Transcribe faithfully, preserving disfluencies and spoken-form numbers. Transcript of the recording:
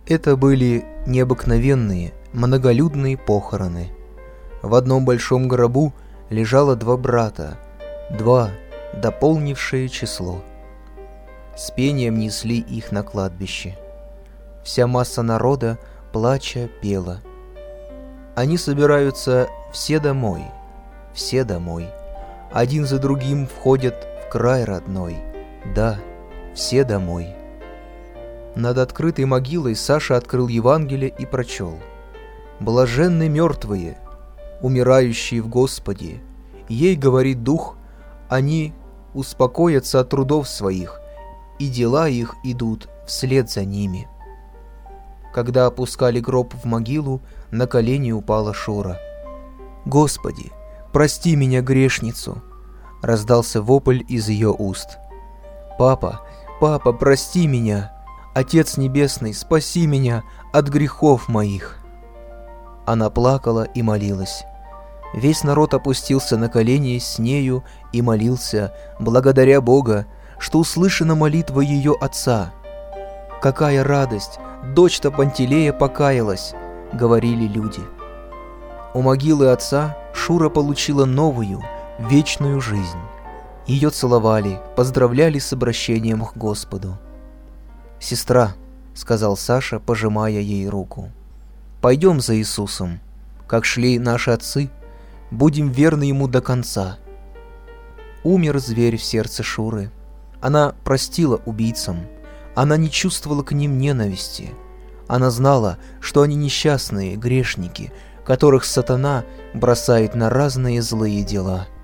Это были необыкновенные, многолюдные похороны. В одном большом гробу лежало два брата, два, дополнившие число. С пением несли их на кладбище. Вся масса народа, плача, пела. Они собираются все домой, все домой. Один за другим входят в край родной. Да, все домой. Над открытой могилой Саша открыл Евангелие и прочел: «Блаженны мертвые, умирающие в Господе. Ей, говорит Дух, они успокоятся от трудов своих, и дела их идут вслед за ними». Когда опускали гроб в могилу, на колени упала Шура. «Господи, прости меня, грешницу!» — раздался вопль из ее уст. «Папа, папа, прости меня! Отец Небесный, спаси меня от грехов моих!» Она плакала и молилась. Весь народ опустился на колени с нею и молился, благодаря Бога, что услышана молитва ее отца. «Какая радость! Дочь-то Пантелея покаялась!» — говорили люди. У могилы отца Шура получила новую, вечную жизнь. Ее целовали, поздравляли с обращением к Господу. «Сестра», — сказал Саша, пожимая ей руку, — «пойдем за Иисусом, как шли наши отцы, будем верны Ему до конца». Умер зверь в сердце Шуры. Она простила убийцам. Она не чувствовала к ним ненависти. Она знала, что они несчастные грешники, которых сатана бросает на разные злые дела.